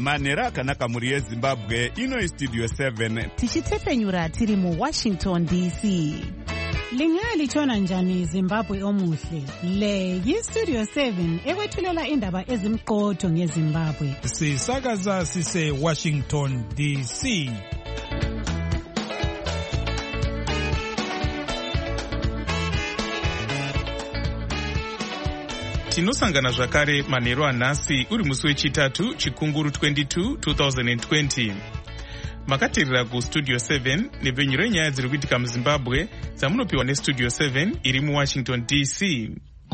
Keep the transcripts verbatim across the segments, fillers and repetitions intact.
manhero akanaka mhuri yezimbabwe. Ino istudio seven tichitepfenyura tiri mu Washington D C. Lingalitshona njani Zimbabwe omuhle? Le yistudio seven ekwethulela indaba ezimqotho ngeZimbabwe. Sisakaza sise Washington D C. Tinosangana zvakare manhero anhasi uri musi wechitatu chikunguru twenty-two twenty twenty. Makatirira kustudio seven nepfenyuro renyaya dziri kuitika muZimbabwe dzamunopiwa nestudio seven iri muWashington D C.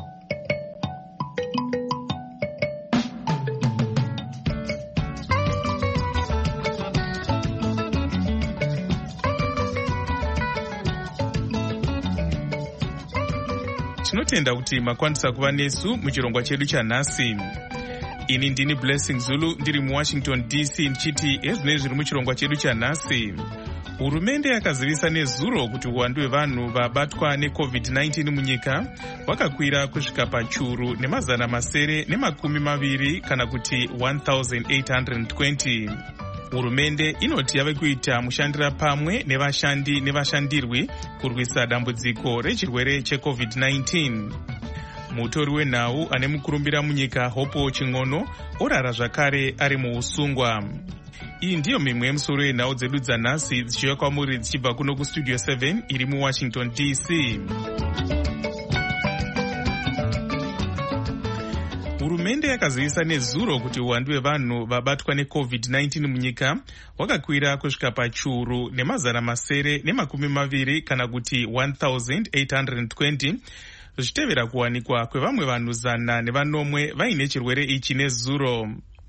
Tinotenda kuti makwanisa kuva nesu muchirongwa chedu chanhasi. Ini ndini Blessing Zulu ndiri muWashington D C ndichiti ezvinenge zviri muchirongwa chedu chanhasi. Hurumende yakazivisa nezuro kuti uwandu hwevanhu vabatwa necovid nineteen munyika hwakakwira kusvika pachuru nemazana masere nemakumi maviri kana kuti one thousand eight hundred twenty. Hurumende inoti yave kuita mushandira pamwe nevashandi nevashandirwi kurwisa dambudziko rechirwere checovid nineteen. Mutori wenhau ane mukurumbira munyika Hopo Ching'ono orara zvakare ari muusungwa. Iyi ndiyo mimwe yemusoro yenhau dzedu dzanhasi dzichiuya kwamuri dzichibva kuno kustudio seven iri muWashington D C. Hurumende yakazivisa nezuro kuti uwandu hwevanhu vabatwa necovid nineteen munyika hwakakwira kusvika pachuru nemazana masere nemakumi maviri kana kuti one thousand eight hundred twenty, zvichitevera kuwanikwa kwevamwe vanhu zana nevanomwe vaine chirwere ichi nezuro.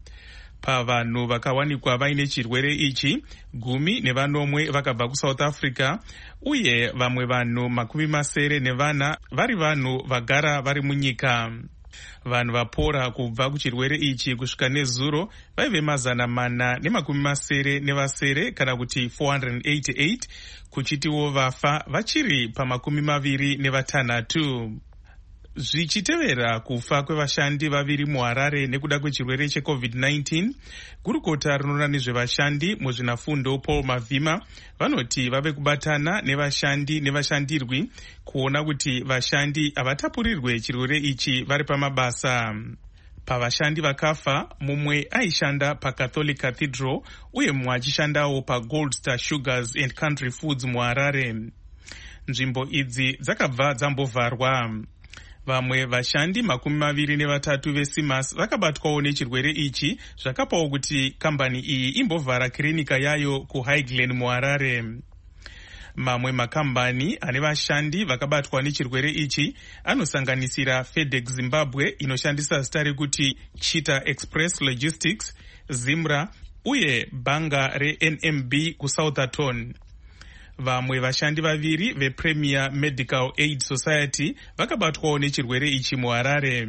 Pavanhu vakawanikwa vaine chirwere ichi, gumi nevanomwe vakabva kuSouth Africa, uye vamwe vanhu makumi masere nevana vari vanhu vagara vari munyika. Vanhu vapora kubva kuchirwere ichi kusvika nezuro vaive mazana mana nemakumi masere nevasere kana kuti four hundred eighty-eight, kuchitiwo vafa vachiri pamakumi maviri nevatanhatu. Zvichitevera kufa kwevashandi vaviri muHarare nekuda kwechirwere checovid nineteen, gurukota rinoona nezvevashandi muzvinafundo Paul Mavhima vanoti vave kubatana nevashandi nevashandirwi kuona kuti vashandi havatapurirwe chirwere ichi vari pamabasa. Pavashandi vakafa, mumwe aishanda paCatholic Cathedral uye mumwe achishandawo paGold Star Sugars and Country Foods muHarare. Nzvimbo idzi dzakabva dzambovharwa. Vamwe vashandi makumi maviri nevatatu veSimas vakabatwawo nechirwere ichi, zvakapawo kuti kambani iyi imbovhara kirinika yayo kuHighland muHarare. Mamwe makambani ane vashandi vakabatwa nechirwere ichi anosanganisira FedEx Zimbabwe inoshandisa zita rekuti Cheetah Express Logistics, Zimra uye bhanga reN M B kuSouthampton. Vamwe vashandi vaviri vePremier Medical Aid Society vakabatwawo nechirwere ichi muHarare.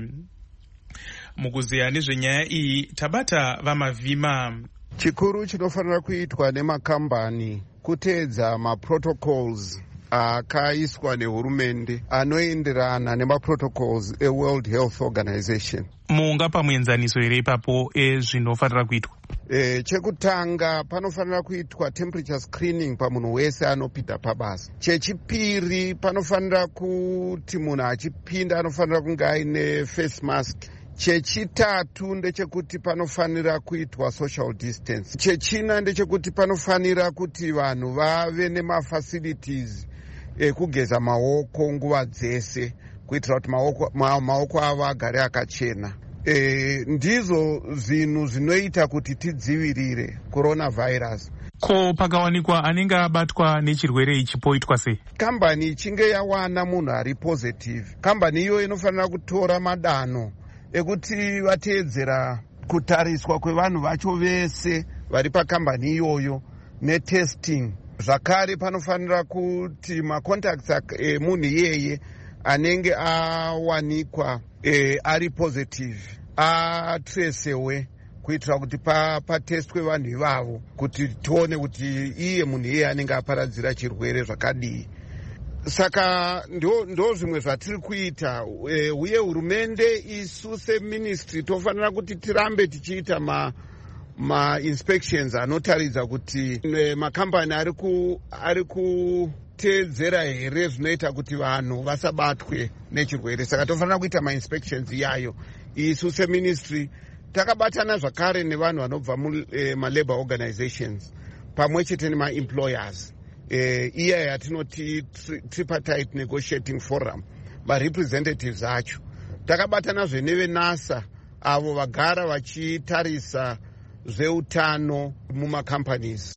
Mukuzeya nezvenyaya iyi tabata vaMavhima. Chikuru chinofanira kuitwa nemakambani kuteedza maprotocols akaiswa nehurumende anoenderana nemaprotocols eWorld Health Organization. Mungapa muenzaniso here ipapo ezvinofanira kuitwa? E, chekutanga panofanira kuitwa temperature screening pamunhu wese anopinda pabasa. Chechipiri panofanira kuti munhu achipinda anofanira kunge aine face mask. Chechitatu ndechekuti panofanira kuitwa social distance. Chechina ndechekuti panofanira kuti vanhu vave nemafacilities ekugeza maoko nguva dzese kuitira kuti maoko, ma, maoko avo agare akachena. E, ndizo zvinhu zvinoita kuti tidzivirire coronavirus. Ko pakawanikwa anenge abatwa nechirwere ichi poitwa sei? Kambani ichinge yawana munhu ari positive, kambani iyo inofanira kutora madanho ekuti vateedzera kutariswa kwevanhu vacho vese vari pakambani iyoyo netesting. Zvakare panofanira kuti macontacts emunhu iyeye anenge awanikwa e, ari positive atracewe kuitira kuti patestwe pa vanhu ivavo kuti tione kuti iye munhu iyeye anenge aparadzira chirwere zvakadii. Saka ndo, ndo zvimwe zvatiri kuita, uye hurumende isu seministry tofanira kuti tirambe tichiita ma ma-inspections anotaridza kuti makambani ari kuteedzera here zvinoita kuti vanhu vasabatwe nechirwere. Saka tofanira kuita ma-inspections iyayo. Isu seministry takabatana zvakare nevanhu vanobva muma-labour organizations pamwe chete nema-employers. Iya yatinoti tripartite negotiating forum, varepresentatives acho. Takabatanazve nevenasa avo vagara vachitarisa zveutano mumacompanies.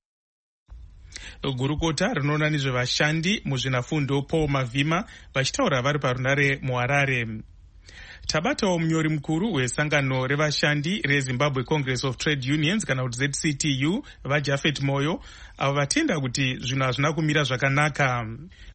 Gurukota rinoona nezvevashandi muzvinafundo Paul Mavhima vachitaura vari parunare muHarare. Tabatawo munyori mukuru wesangano revashandi reZimbabwe Congress of Trade Unions kana kuti Z C T U vaJafet Moyo avo vatenda kuti zvinhu hazvina kumira zvakanaka.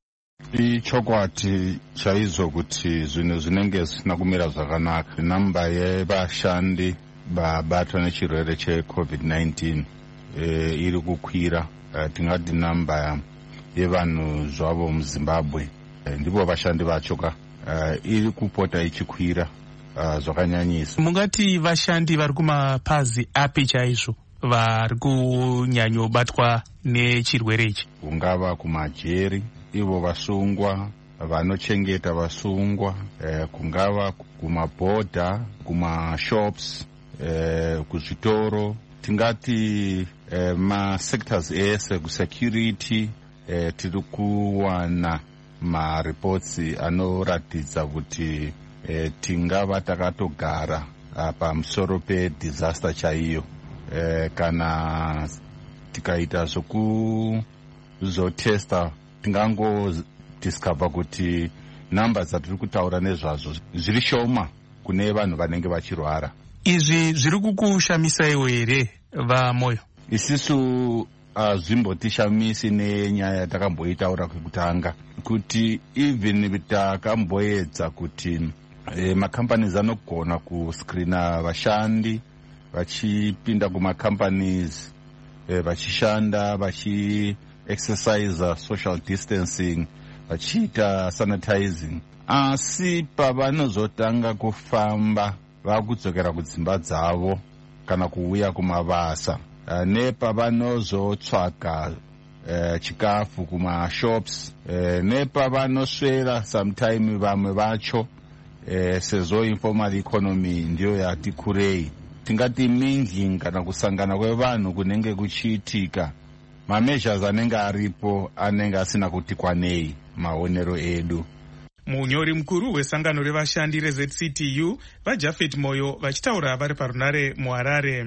Ichokwati chaizvo kuti zvinhu zvinenge zvisina kumira zvakanaka. Namba yevashandi vabatwa nechirwere checovid nineteen e, iri kukwira. E, tingati namba yevanhu zvavo muZimbabwe e, ndipo vashandi vacho ka e, iri kupota ichikwira e, zvakanyanyisa. Mungati vashandi vari kumapazi api chaizvo vari kunyanyobatwa nechirwere ichi? Kungava kumajeri, ivo vasungwa vanochengeta vasungwa, eh, kungava kumabhodha, kumashops, eh, kuzvitoro, tingati eh, ma-sectors ese, kusecurity, eh, tiri kuwana ma-reports anoratidza kuti eh, tingava takatogara pamusoro pe-disaster chaiyo. Eh, kana tikaita zvokuzotesta tingango discover kuti namba dzatiri kutaura nezvazvo zviri shoma kune vanhu vanenge vachirwara. Izvi zviri kukushamisaiwo here vaMoyo? Isisu hazvimbotishamisi nenyaya yatakamboitaura kwekutanga kuti even takamboedza kuti eh, macompanies anogona kuscreena vashandi vachipinda kumacompanies eh, vachishanda vachi exercise social distancing vachiita sanitizing, asi pavanozotanga kufamba vakudzokera kudzimba dzavo kana kuuya kumabasa, uh, nepavanozotsvaga uh, chikafu kumashops, uh, nepavanoswera sometime vamwe vacho, uh, sezvo informal economy ndiyo yati kurei, tingati mingling kana kusangana kwevanhu kunenge kuchiitika, ma-measures anenge aripo anenge asina kuti kwanei maonero edu. Munyori mukuru wesangano revashandi reZ C T U vaJafet Moyo vachitaura vari parunare muHarare.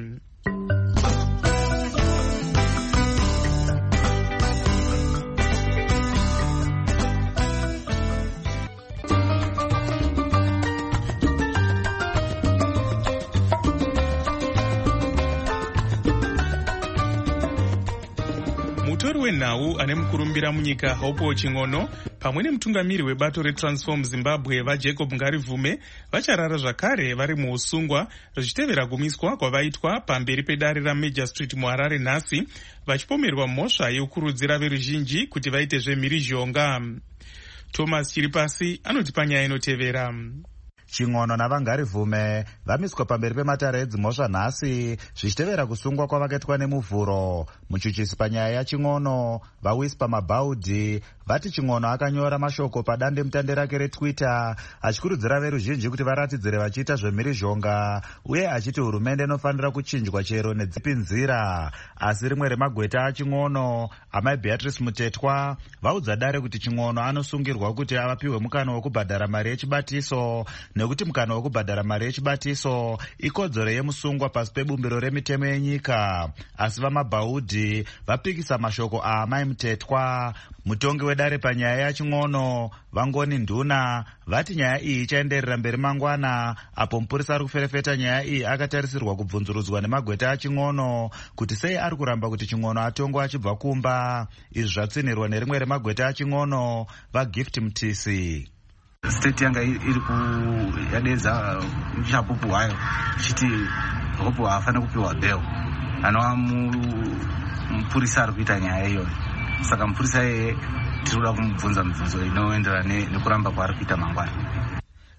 Mutori wenhau ane mukurumbira munyika Hope Ching'ono pamwe nemutungamiri webato reTransform Zimbabwe vaJacob Ngarivume vacharara zvakare vari muusungwa zvichitevera kumiswa kwavaitwa pamberi pedare raMajor Street muHarare nhasi vachipomerwa mhosva yekukurudzira veruzhinji kuti vaite zvemhirizhonga. Thomas Chiripasi anotipa nyaya inotevera. Ching'ono naVangarivume vamiswa pamberi pematare edzimhosva nhasi zvichitevera kusungwa kwavakaitwa nemuvhuro. Muchuchisi panyaya yaChing'ono vaWhisper Mabaudi vati Ching'ono akanyora mashoko padande mutande rake reTwitter achikurudzira veruzhinji kuti varatidzire vachiita zvemhirizhonga uye achiti hurumende inofanira kuchinjwa chero nedzipi nzira. Asi rimwe remagweta aChing'ono, amai Beatrice Mutetwa, vaudza dare kuti Ching'ono anosungirwa kuti avapiwe mukana wekubhadhara mari yechibatiso nekuti mukana wekubhadhara mari yechibatiso ikodzero yemusungwa pasi pebumbiro remitemo yenyika. Asi vaMabaudi vapikisa mashoko aamai Mutetwa. Mutongi wedare panyaya yaChing'ono Vangoni Nduna vati nyaya iyi ichaenderera mberi mangwana, apo mupurisa ari kuferefeta nyaya iyi akatarisirwa kubvunzurudzwa nemagweta aChing'ono kuti sei ari kuramba kuti Ching'ono atongwa achibva kumba. Izvi zvatsinirwa nerimwe remagweta aChing'ono vaGift Mtisi. State yanga iri kuyadedza chapupu wayo chiti Hope hafanira kupiwa bail, anova mupurisa ari kuita nyaya iyoyo. Saka mupurisa yeye tiri kuda kumubvunza mibvunzo inoenderana nekuramba kwaari kuita mangwana.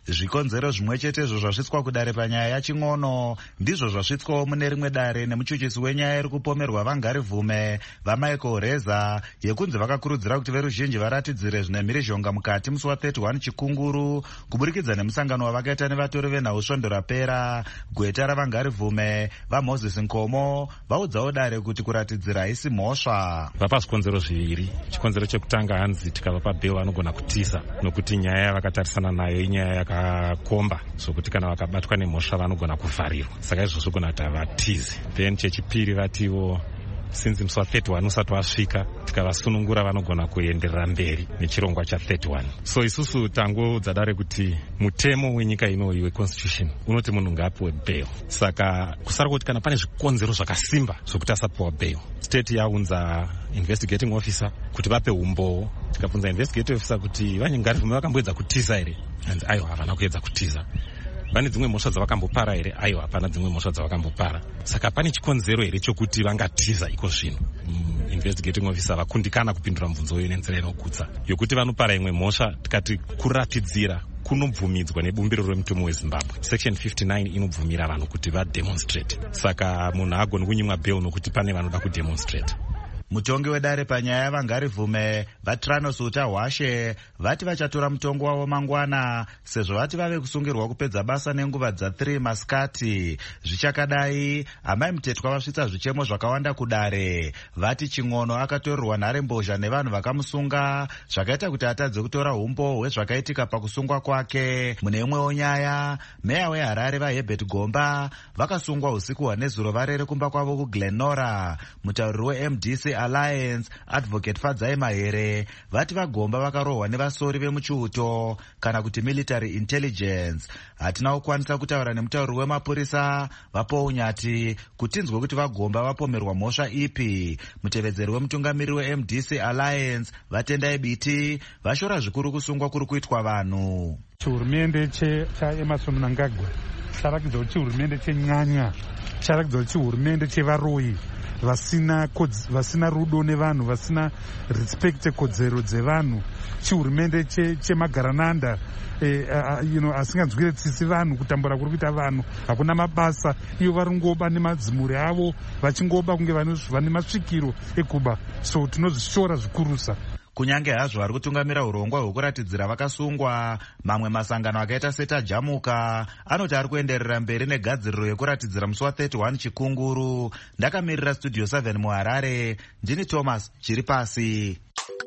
Zvikonzero zvimwe chetezvo zvasvitswa kudare panyaya yaching'ono ndizvo zvasvitswawo mune rimwe dare nemuchuchisi wenyaya iri kupomerwa vangarivhume vamichael reza yekunzi vakakurudzira kuti veruzhinji varatidzire zvine mhirizhonga mukati musi wa thirty-one chikunguru kuburikidza nemusangano wavakaita nevatori venhautsvondo rapera. Gweta ravangarivhume vaMoses Nkomo vaudzawo dare kuti kuratidzira haisi mhosva. Vapa zvikonzero zviviri. Chikonzero chekutanga hanzi tikavapa bheo vanogona kutiza nokuti nyaya yavakatarisana nayo inyaya yakakomba sokuti kana vakabatwa nemhosva vanogona kuvharirwa, saka izvozvo gona kuti havatize. Then chechipiri vatiwo since musi wa thirty-one usati wasvika tikavasunungura vanogona kuenderera mberi nechirongwa cha thirty-one. So isusu tangoudza dare kuti mutemo wenyika inoyi weconstitution unoti munhu ngaapiwe bail. Saka kusara kuti kana pane zvikonzero zvakasimba zvokuti asapiwa bail, state yaunza investigating officer kuti vape umboo. Tikabvunza investigating officer kuti vanyengarivhume vakamboedza kutiza here, hanzi aiwa havana kuedza kutiza. Vane dzimwe mhosva dzavakambopara here? Aiwa hapana dzimwe mhosva dzavakambopara. Saka pane chikonzero here chokuti vangatiza iko zvino? Mm, investigating officer vakundikana kupindura mubvunzo uyu nenzira inogutsa yokuti vanopara imwe mhosva. Tikati kuratidzira kunobvumidzwa nebumbiro remutemo weZimbabwe. Section fifty-nine inobvumira vanhu kuti vademonstrate. Saka munhu agoni kunyimwa bail nokuti pane vanoda kudemonstrate. Mutongi wedare panyaya yavangarivhume vaTranos Utahwashe vati vachatora mutongo wavo mangwana sezvo vati vave kusungirwa kupedza basa nenguva dza-three masikati. Zvichakadai, amai mutetwa vasvitsa zvichemo zvakawanda kudare. Vati ching'ono akatorerwa nharembozha nevanhu vakamusunga zvakaita kuti atadze kutora umbo hwezvakaitika pakusungwa kwake. Mune imwewo nyaya, meya weHarare vaHerbert Gomba vakasungwa usiku hwanezuro varere kumba kwavo kuGlenora. Mutauriri weM D C Alliance Advocate Fadzai Mahere vati vaGomba vakarohwa nevasori vemuchiuto kana kuti military intelligence. Hatina kukwanisa kutaura nemutauriri wemapurisa vapounyati kuti tinzwe kuti vaGomba vapomerwa mhosva ipi. Mutevedzeri wemutungamiriri weM D C Alliance Vatendai Biti vashora zvikuru kusungwa kuri kuitwa vanhu. Chihurumende chaEmerson Mnangagwa charakidza kuti chihurumende chenyanya, charakidza kuti chihurumende chevaroyi vasina vasina rudo nevanhu, vasina respect kodzero dzevanhu, chihurumende chemagarananda eh, uh, you know, asinganzwire tsitsi vanhu, kutambura kuri kuita vanhu, hakuna mabasa, iyo varingoba nemadzimuri avo vachingoba kunge vane masvikiro eguba. So tinozvishora zvikurusa. Kunyange hazvo vari kutungamira urongwa hwekuratidzira vakasungwa, mamwe masangano akaita setajamuka anoti ari kuenderera mberi negadziriro yekuratidzira musi wa thirty-one chikunguru. Ndakamirira Studio seven muHarare, ndini Thomas Chiripasi.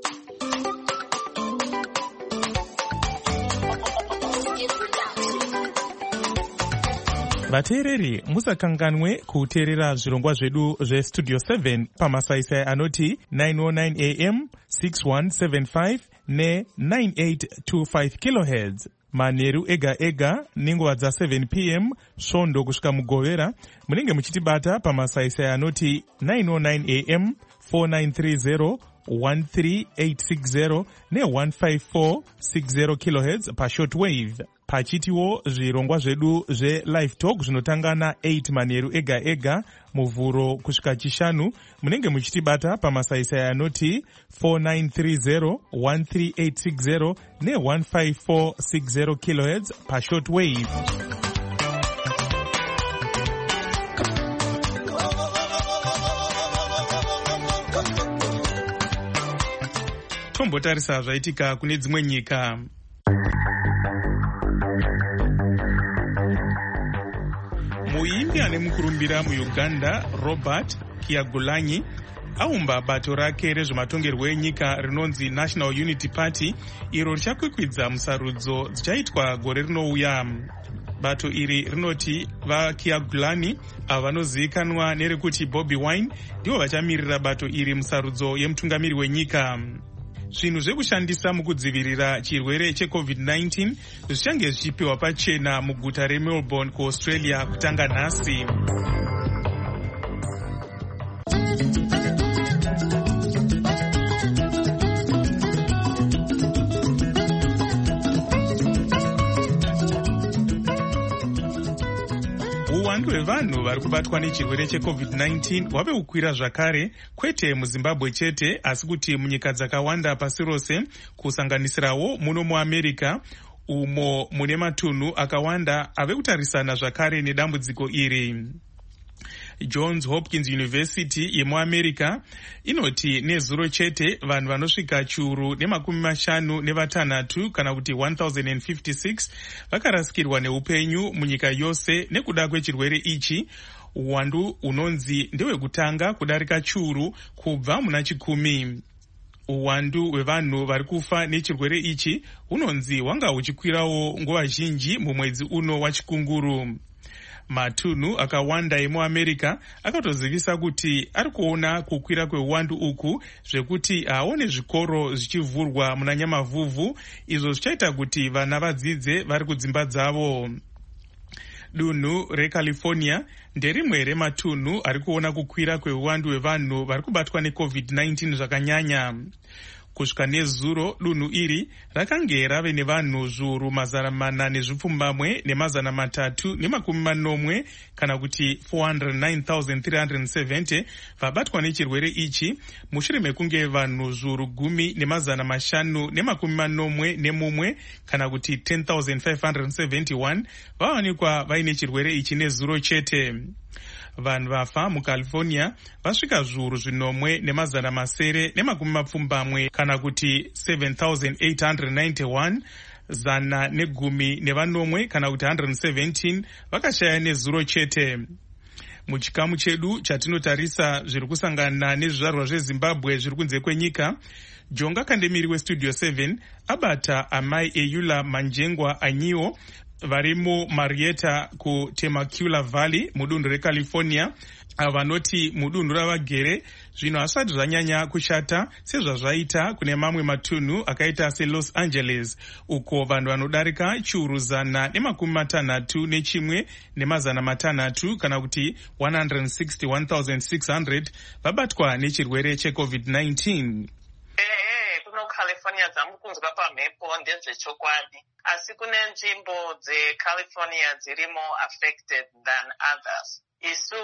Vateereri, musakanganwe kuteerera zvirongwa zvedu zveStudio seven pamasaisai anoti nine oh nine A M, six one seven five ne nine eight two five kilohertz manheru ega ega nenguva dza seven P M svondo kusvika mugovera. Munenge muchitibata pamasaisai anoti nine oh nine A M, four nine three zero one three eight six zero ne one five four six zero kilohertz pashortwave. Pachitiwo zvirongwa zvedu zve-live talk zvinotanga na eight manheru ega ega muvhuro kusvika chishanu. Munenge muchitibata pamasaisai anoti four nine three zero one three eight six zero ne one five four six zero kilohertz pashortwave. Tombotarisa zvaitika kune dzimwe nyika. Muimbi ane mukurumbira muUganda Robert Kyagulanyi aumba bato rake rezvematongerwo enyika rinonzi National Unity Party, iro richakwikwidza musarudzo dzichaitwa gore rinouya. Bato iri rinoti vaKyagulanyi avo vanozivikanwa nerekuti Bobi Wine ndivo vachamirira bato iri musarudzo yemutungamiri wenyika. Zvinhu zvekushandisa mukudzivirira chirwere checovid nineteen zvichange zvichipiwa pachena muguta reMelbourne kuAustralia kutanga nhasi. Uwandu hwevanhu vari kubatwa nechirwere checovid nineteen hwave kukwira zvakare, kwete muZimbabwe chete asi kuti munyika dzakawanda pasi rose kusanganisirawo muno muAmerica, umo mune matunhu akawanda ave kutarisana zvakare nedambudziko iri. Johns Hopkins University yemuamerica inoti nezuro chete vanhu vanosvika chiuru nemakumi mashanu nevatanhatu kana kuti one thousand fifty-six vakarasikirwa neupenyu munyika yose nekuda kwechirwere ichi, uwandu unonzi ndewekutanga kudarika chiuru kubva muna chikumi. Uwandu hwevanhu vari kufa nechirwere ichi unonzi wanga huchikwirawo nguva zhinji mumwedzi uno wachikunguru. Matunhu akawanda emuamerica akatozivisa kuti ari kuona kukwira kweuwandu uku zvekuti haone zvikoro zvichivhurwa muna Nyamavhuvhu, izvo zvichaita kuti vana vadzidze vari kudzimba dzavo. Dunhu reCalifornia nderimwe rematunhu ari kuona kukwira kweuwandu hwevanhu vari kubatwa neCovid nineteen zvakanyanya. Kusvika nezuro dunhu iri rakange rave nevanhu zviuru mazana mana nezvipfumbamwe nemazana matatu nemakumi manomwe kana kuti four hundred nine thousand three hundred seventy vabatwa nechirwere ichi, mushure mekunge vanhu zviuru gumi nemazana mashanu nemakumi manomwe nemumwe kana kuti ten thousand five hundred seventy-one vawanikwa vaine chirwere ichi nezuro chete. Vanhu vafa muCalifornia vasvika zviuru zvinomwe nemazana masere nemakumi mapfumbamwe kana kuti seven thousand eight hundred ninety-one, zana negumi nevanomwe kana kuti one hundred seventeen vakashaya nezuro chete. Muchikamu chedu chatinotarisa zviri kusangana nezvizvarwa zveZimbabwe zviri kunze kwenyika, Jonga Kandemiri weStudio seven abata amai Eula Manjengwa Anyiwo varimo Marietta ku Temecula Valley mudunhu reCalifornia, vanoti mudunhu ravagere zvino hasati zvanyanya kushata sezvazvaita kune mamwe matunhu akaita seLos Angeles, uko vanhu vanodarika chiuru zana nemakumi matanhatu nechimwe nemazana matanhatu kana kuti one hundred sixty-one thousand six hundred vabatwa nechirwere cheCovid nineteen. California dzamukunzwa pamhepo ndezvechokwadi, asi kune nzvimbo dzeCalifornia dziri more affected than others. Isu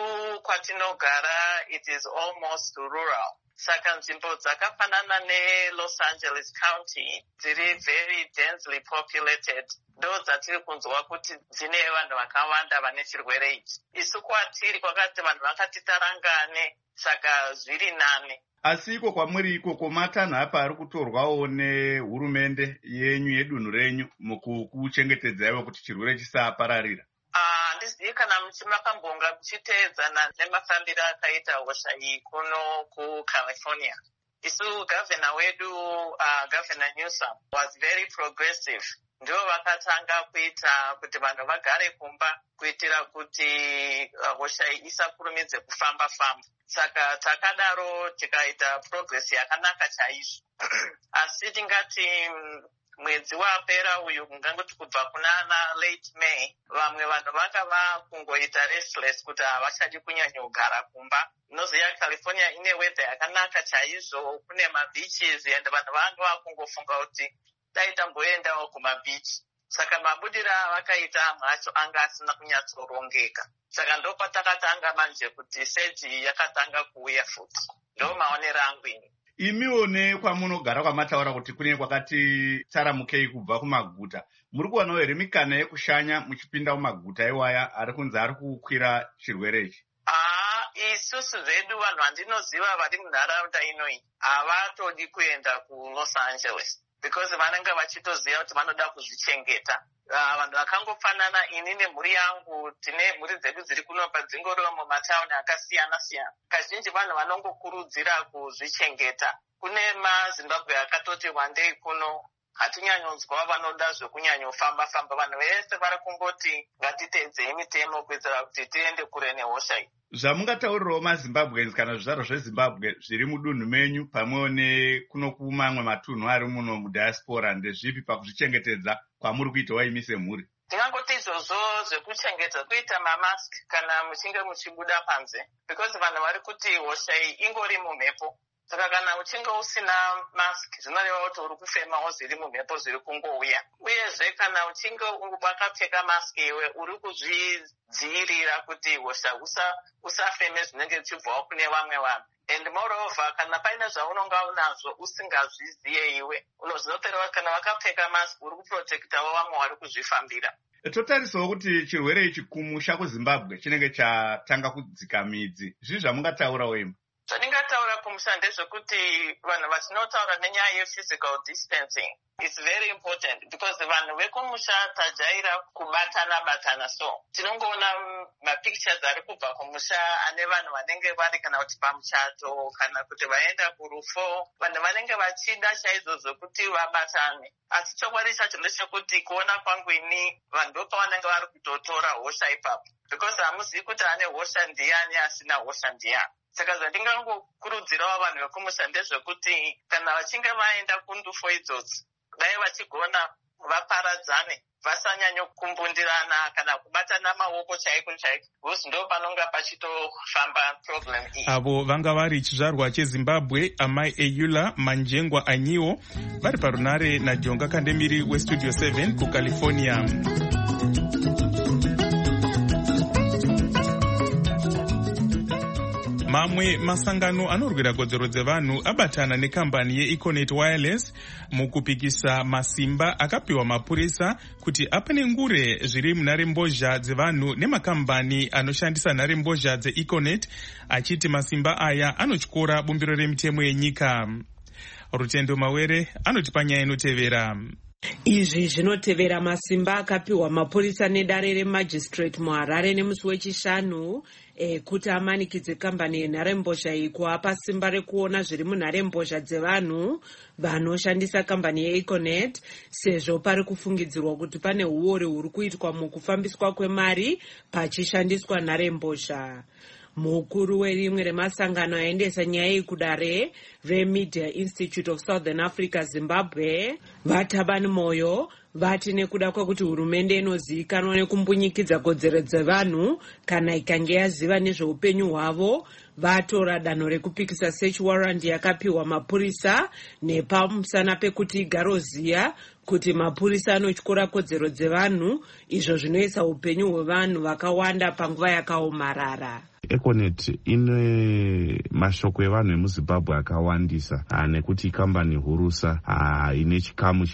kwatinogara it is almost rural, saka nzvimbo dzakafanana neLos Angeles County dziri very densely populated ndo dzatiri kunzwa kuti dzine vanhu vakawanda vane chirwere ichi. Isu kwatiri kwakati vanhu vakati tarangane, saka zviri nane. Asi iko kwamuri ikoko matanhu apa ari kutorwawo nehurumende yenyu yedunhu renyu mukuchengetedzaiwo kuti chirwere chisapararira? Handizivi kana makambonga muchiteedzana nemafambiro akaita hosha iyi kuno kuCalifornia. Isu gavhena wedu uh, Governor Newsom was very progressive. Ndivo vakatanga kuita kuti vanhu vagare kumba kuitira kuti hosha uh, iyi isakurumidze kufamba famba. Saka takadaro tikaita progress yakanaka chaizvo. Asi tingati mwedzi wapera uyu ungangoti kubva kunana late May, vamwe vanhu vakava kungoita restless kuti havachadi kunyanya kugara kumba. Noziya California ine weather yakanaka chaizvo, kune mabeaches and vanhu vanga vakungofunga kuti dai tamboendawo kumabeach. Saka mabudira vakaita mhacho anga asina kunyatsorongeka. Saka ndo patakatanga manje kuti seji yakatanga kuuya futi. Ndo maonero angu ini. Imiwo kwamunogara kwamataura kuti kune kwakati taramukei kubva kumaguta, muri kuwanawo here mikana yekushanya muchipinda mumaguta iwaya ari kunzi ari kukwira chirwere ichi? Ah, isusu zvedu vanhu vandinoziva vari munharaunda inoyi havatodi kuenda kuLos Angeles because vanenge vachitoziva kuti vanoda kuzvichengeta. Uh, vanhu vakangofanana ini nemhuri yangu tine mhuri dzedu dziri kunopa dzingoriwo mumatauni akasiyana siyana. Kazhinji vanhu vanongokurudzira kuzvichengeta. Kune maZimbabwe akatoti wandei kuno hatinyanyonzwa vanoda zvekunyanyofamba famba. Vanhu vese vari kungoti ngatiteedzei mitemo kuitira kuti tiende kure nehosha iyi. Zvamungataurirawo maZimbabweans kana zvizvarwa zveZimbabwe zviri mudunhu menyu pamwewo nekuno kumamwe matunhu ari muno mudiaspora, ndezvipi pakuzvichengetedza kwamuri kuitawo imi semhuri? Ndingangoti izvozvo zvekuchengeta kuita mamask kana muchinge muchibuda panze, because vanhu vari kuti hosha iyi ingori mumhepo. saka kana uchinge usina mask zvinoreva kuti uri kufemawo zviri mumhepo zviri kungouya. Uyezve kana uchinge wakapfeka mask iwe uri kuzvidzivirira kuti hosha usafeme zvinenge zvichibvawo kune vamwe vanhu. And moreover, kana paine zvaunonga unazvo usingazviziye iwe, unozvinopera kana wakapfeka mask uri kuprotectawo vamwe vari kuzvifambira. Totarisawo kuti chirwere ichi kumusha kuZimbabwe chinenge chatanga kudzika midzi. Zvii zvamungataura wemba? Zvandingataura kumusha ndezvekuti vanhu vatinotaura nenyaya yephysical distancing is very important because vanhu vekumusha tajaira kubatana batana, so tinongoona mapictures ari kubva kumusha ane vanhu vanenge vari kana kuti pamuchato kana kuti vaenda kurufo, vanhu vanenge vachida chaizvo zvokuti vabatane. Asi chokwadi chacho ndechekuti kuona kwangu ini vanhu ndopavanenge vari kutotora hosha ipapo because hamuzivi kuti ane hosha ndiani asina hosha ndiani. Saka zvandingangokurudzirawo vanhu vekumusha ndezvekuti kana vachinge vaenda kundufo idzodzo dai vachigona vaparadzane, vasanyanya kukumbundirana kana kubatana maoko chaiko chaiko, because ndo panonga pachitofamba problem iyi. Avo vanga vari chizvarwa cheZimbabwe amai Eyula Manjengwa Anyiwo vari parunare naJonga Kandemiri weStudio seven kuCalifornia. Mamwe masangano anorwira kodzero dzevanhu abatana nekambani yeEconet Wireless mukupikisa masimba akapiwa mapurisa kuti apenengure zviri munharembozha dzevanhu nemakambani anoshandisa nharembozha dzeEconet, achiti masimba aya anotyora bumbiro remitemo yenyika. Rutendo Mawere anotipa nyaya inotevera. Izvi zvinotevera masimba akapiwa mapurisa nedare remajistrate muHarare nemusi wechishanu e, kuti amanikidze kambani yenharembozha iyi kuapa simba rekuona zviri munharembozha dzevanhu vanoshandisa kambani yeEconet, sezvo pari kufungidzirwa kuti pane uori huri kuitwa mukufambiswa kwemari pachishandiswa nharembozha. Mukuru werimwe remasangano aendesa nyaya iyi kudare reMedia Institute of Southern Africa Zimbabwe, Vatabani Moyo, vati nekuda kwekuti hurumende inozivikanwa nekumbunyikidza kodzero dzevanhu kana ikange yaziva nezveupenyu hwavo, vatora danho rekupikisa search warrant yakapiwa mapurisa nepamusana pekuti igaroziya kuti mapurisa anotyora kodzero dzevanhu, izvo zvinoisa upenyu hwevanhu vakawanda panguva yakaomarara. Econet ine mashoko evanhu vemuZimbabwe akawandisa nekuti kambani hurusa ine chikamu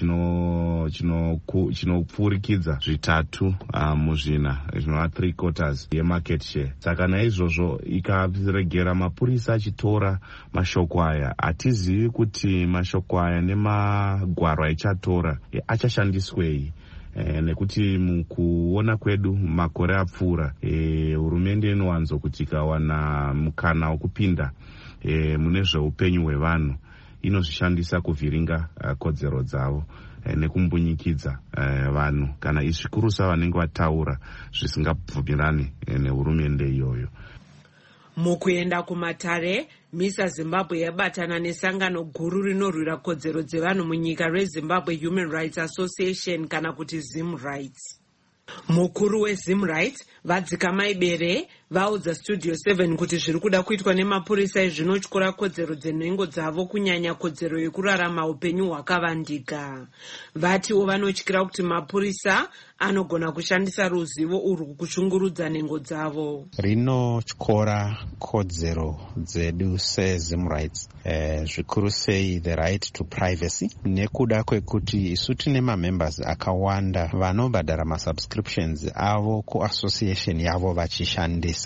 chinopfurikidza zvitatu muzvina zvinova three quarters yemarket share. Saka naizvozvo ikaregera mapurisa achitora mashoko aya, hatizivi kuti mashoko aya nemagwaro aichatora achashandiswei. E, nekuti mukuona kwedu makore apfuura hurumende e, inowanzo kuti ikawana mukana wokupinda e, mune zveupenyu hwevanhu inozvishandisa kuvhiringa uh, kodzero dzavo e, nekumbunyikidza uh, vanhu kana izvikurusa vanenge vataura zvisingabvumirani e, nehurumende iyoyo. Mukuenda kumatare, Misa Zimbabwe yabatana nesangano guru rinorwira kodzero dzevanhu munyika reZimbabwe Human Rights Association kana kuti Zim Rights. Mukuru weZim Rights Vadzika Bere vaudza Studio seven kuti zviri kuda kuitwa nemapurisa zvinotyora kodzero dzenhengo dzavo, kunyanya kodzero yekurarama upenyu hwakavandika. Vatiwo vanotyira kuti mapurisa anogona kushandisa ruzivo urwu kushungurudza nhengo dzavo. Rinotyora kodzero dzedu seZim Rights, eh, zvikuru sei the right to privacy, nekuda kwekuti isu tine mamembers akawanda vanobhadhara masubscriptions avo kuassociation yavo vachishandisa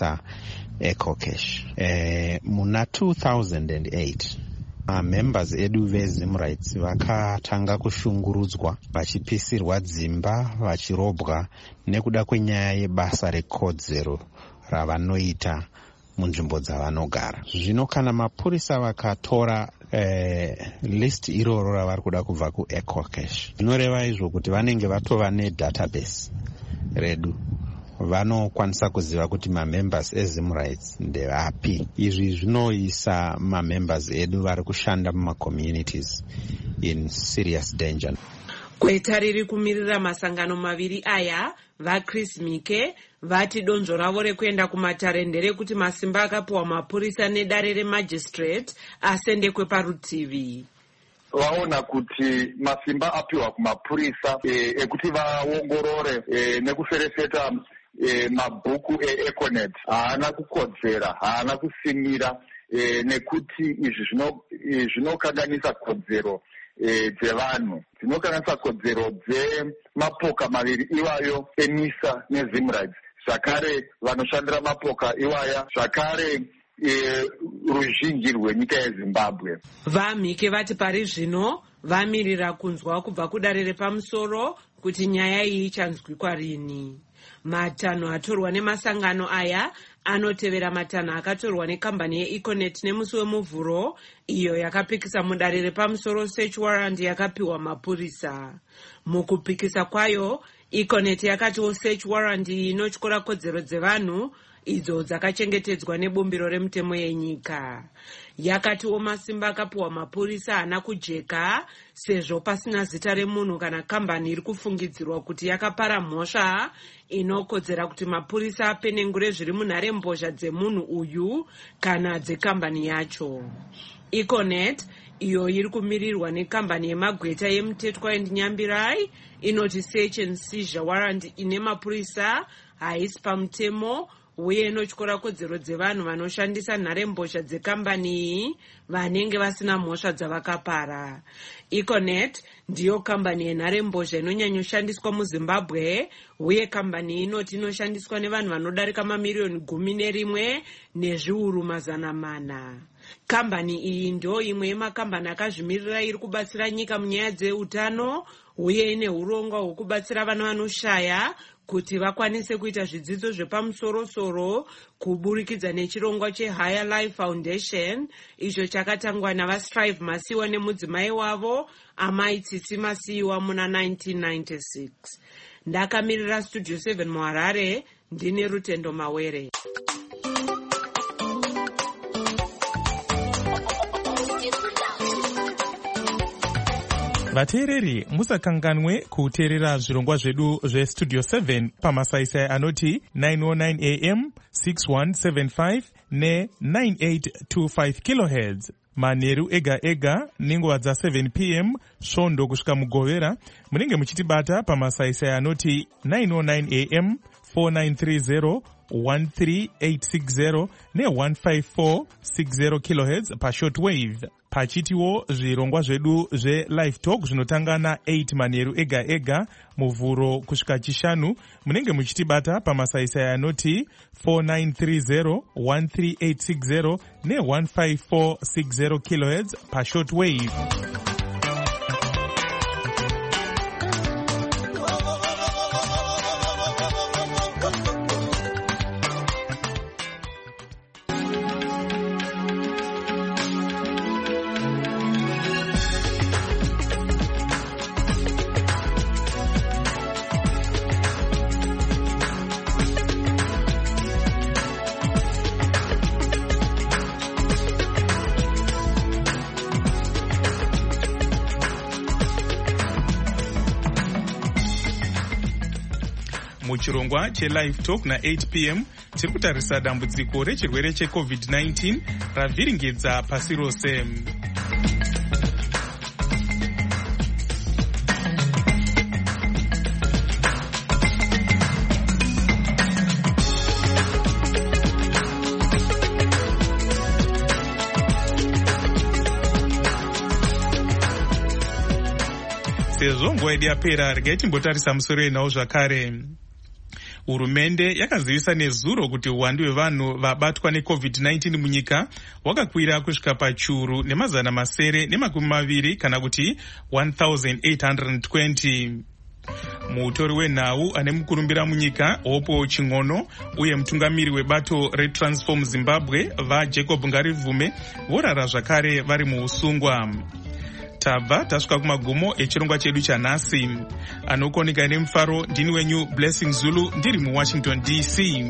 EcoCash. Eh, muna two thousand eight members edu veZim Rights vakatanga kushungurudzwa, vachipisirwa dzimba, vachirobwa nekuda kwenyaya yebasa rekodzero ravanoita munzvimbo dzavanogara. Zvino kana mapurisa vakatora eh, list iroro ravari kuda kubva kuEcoCash, zvinoreva izvo kuti vanenge vatova nedatabase redu, vanokwanisa kuziva kuti mamembers eZim Rights ndevapi. Izvi zvinoisa mamembers edu vari kushanda mumacommunities in serious danger. Kweta riri kumirira masangano maviri aya, vaChris Mike vati donzvo ravo rekuenda kumatare rekuti masimba akapiwa mapurisa nedare remagistrate asendekwe parutivi. Vaona kuti masimba apiwa kumapurisa ekuti vaongorore nekuferefeta mabhuku eEconet haana kukodzera, haana kusimira nekuti izvi zvinokanganisa kodzero dzevanhu, dzinokanganisa kodzero dzemapoka maviri iwayo eMISA neZimrights, zvakare vanoshandira mapoka iwaya, zvakare ruzhinji rwenyika yeZimbabwe. VaMhike vati pari zvino vamirira kunzwa kubva kudare repamusoro kuti nyaya iyi ichanzwikwa rini. Matanho atorwa nemasangano aya anotevera matanho akatorwa nekambani yeEconet nemusi wemuvhuro, iyo yakapikisa mudare repamusoro search warrant yakapiwa mapurisa. Mukupikisa kwayo, Econet yakatiwo search warrant iyi inotyora kodzero dzevanhu idzo dzakachengetedzwa nebumbiro remutemo yenyika. Yakatiwo masimba akapiwa mapurisa haana kujeka, sezvo pasina zita remunhu kana kambani iri kufungidzirwa kuti yakapara mhosva inokodzera kuti mapurisa apenengure zviri munharembozha dzemunhu uyu kana dzekambani yacho. Econet, iyo iri kumirirwa nekambani yemagweta yemutetwa and Nyambirai, inoti search and seizure warrant ine mapurisa haisi pamutemo uye inotyora kodzero dzevanhu vanoshandisa nharembozha dzekambani iyi vanenge vasina mhosva dzavakapara. Econet ndiyo kambani yenharembozha inonyanyoshandiswa muZimbabwe uye kambani inoti inoshandiswa nevanhu vanodarika mamiriyoni gumi nerimwe nezviuru mazana mana. Kambani iyi ndo imwe yemakambani akazvimirira iri kubatsira nyika munyaya dzeutano uye ine urongwa hwekubatsira vana vanoshaya kuti vakwanise kuita zvidzidzo zvepamusoro-soro kuburikidza nechirongwa cheHigher Life Foundation, izvo chakatangwa navaStrive Masiwa nemudzimai wavo Amai Tsitsi Masiwa muna nineteen ninety-six. Ndakamirira Studio seven muHarare, ndine Rutendo Mawere. Vateereri, musakanganwe kuteerera zvirongwa zvedu zveStudio seven pamasaisai anoti nine oh nine A M, six one seven five ne nine eight two five kilohertz. Manheru ega ega nenguva dza seven p m svondo kusvika mugovera munenge muchitibata pamasaisai anoti nine oh nine A M, four nine three zero, one three eight six zero ne one five four six zero kilohertz pashortwave. Pachitiwo zvirongwa zvedu zveLive Talk zvinotanga na eight manheru ega ega muvhuro kusvika chishanu munenge muchitibata pamasaisai anoti four nine three zero, one three eight six zero ne one five four six zero kilohertz pashortwave. Muchirongwa cheLive Talk na eight p m tiri kutarisa dambudziko rechirwere checovid nineteen ravhiringidza pasi rose. Sezvo nguva yedu yapera, regai timbotarisa musoro yenhau zvakare. Hurumende yakazivisa nezuro kuti uwandu hwevanhu vabatwa necovid nineteen munyika hwakakwira kusvika pachiuru nemazana masere nemakumi maviri kana kuti one thousand eight hundred twenty. Mutori wenhau ane mukurumbira munyika Hopo Ching'ono uye mutungamiri webato reTransform Zimbabwe vaJacob Ngarivume vorara zvakare vari muusungwa. Tabva tasvika kumagumo echirongwa chedu chanhasi. Anokoneka nemufaro ndini wenyu Blessing Zulu ndiri muWashington D C.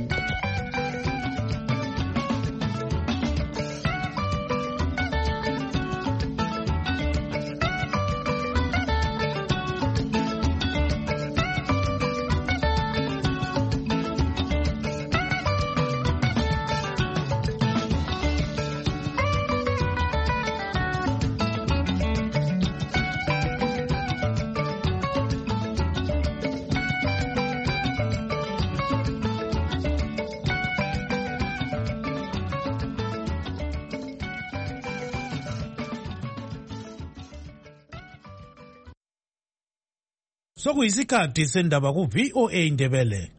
sokuyisikhathi sendaba ku-V O A Ndebele.